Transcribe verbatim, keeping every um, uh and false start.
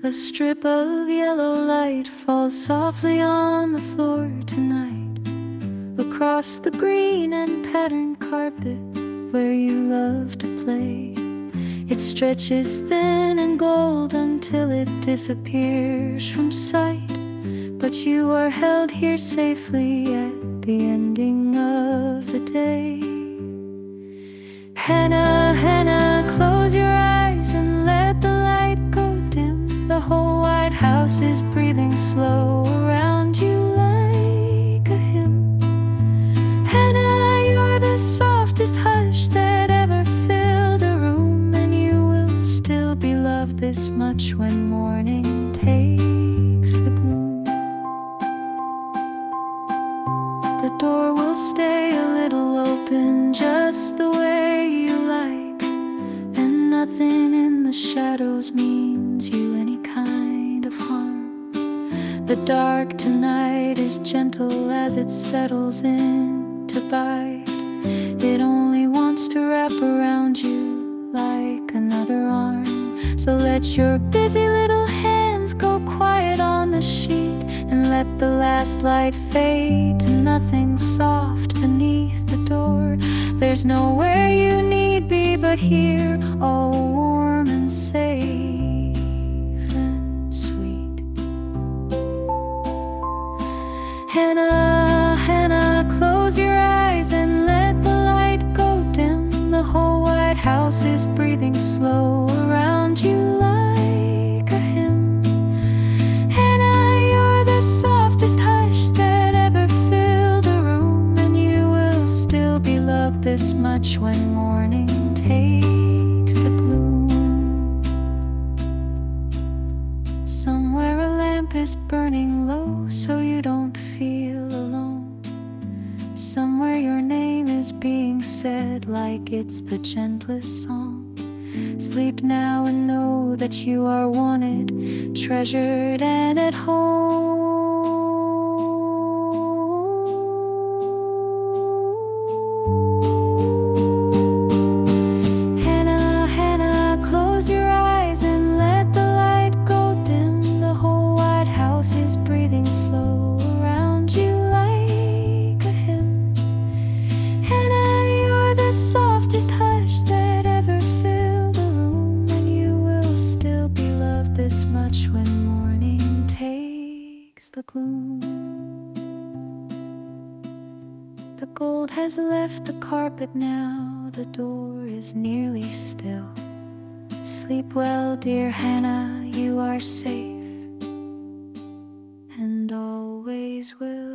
A strip of yellow light falls softly on the floor tonight, across the green and patterned carpet where you love to play. It stretches thin and gold until it disappears from sight, but you are held here safely at the ending of the day. Hannah, Hannah, close your eyes and let the light go dim. The whole White House is breathing slow around you like a hymn. Hannah, you're the softest hush that ever filled a room, and you will still be loved this much when morning takes the gloom. The door will stay a little open, just the way you like, and nothing in the shadows means you any kind of harm. The dark tonight is gentle as it settles in to bite. It only wants to wrap around you like another arm. So let your busy little hands go quiet on the sheet, and let the last light fade to nothing soft beneath the door. There's nowhere you need be but here, all warm and safe and sweet. Hannah, Hannah, close your eyes and let the light go dim. The whole White House is breathing slow around you like a hymn. Hannah, you're the softest hush that ever filled a room, and you will still be loved this much when morning takes the gloom. Somewhere a lamp is burning low so you don't feel alone. Somewhere your name is being said like it's the gentlest song. Sleep now and know that you are wanted, treasured, and at home. Hannah, Hannah, close your eyes and let the light go dim. The whole White House is breathing slow around you like a hymn. Hannah, you're the softest hush that ever filled a room, and you will still be loved this much when morning takes the gloom. The gold has left the carpet now, the door is nearly still. Sleep well, dear Hannah, you are safe and always will.